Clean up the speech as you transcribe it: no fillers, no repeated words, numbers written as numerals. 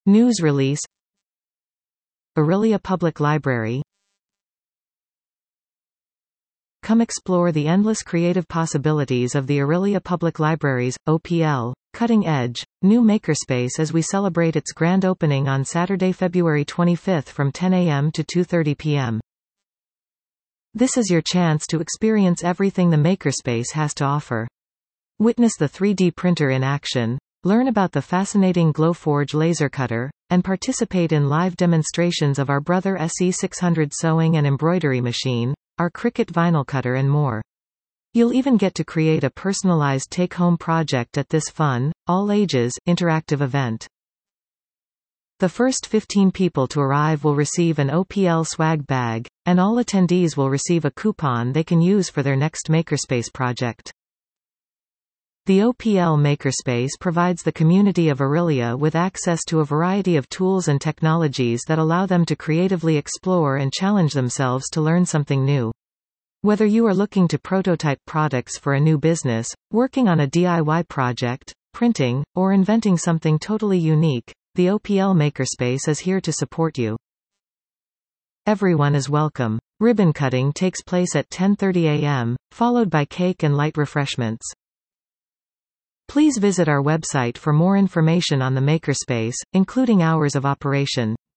News release. Orillia Public Library. Come explore the endless creative possibilities of the Orillia Public Library's, OPL, Cutting Edge, new makerspace as we celebrate its grand opening on Saturday, February 25 from 10 a.m. to 2:30 p.m. This is your chance to experience everything the makerspace has to offer. Witness the 3D printer in action, learn about the fascinating Glowforge laser cutter, and participate in live demonstrations of our Brother SE600 sewing and embroidery machine, our Cricut vinyl cutter and more. You'll even get to create a personalized take-home project at this fun, all-ages, interactive event. The first 15 people to arrive will receive an OPL swag bag, and all attendees will receive a coupon they can use for their next makerspace project. The OPL Makerspace provides the community of Orillia with access to a variety of tools and technologies that allow them to creatively explore and challenge themselves to learn something new. Whether you are looking to prototype products for a new business, working on a DIY project, printing, or inventing something totally unique, the OPL Makerspace is here to support you. Everyone is welcome. Ribbon cutting takes place at 10:30 a.m., followed by cake and light refreshments. Please visit our website for more information on the Makerspace, including hours of operation.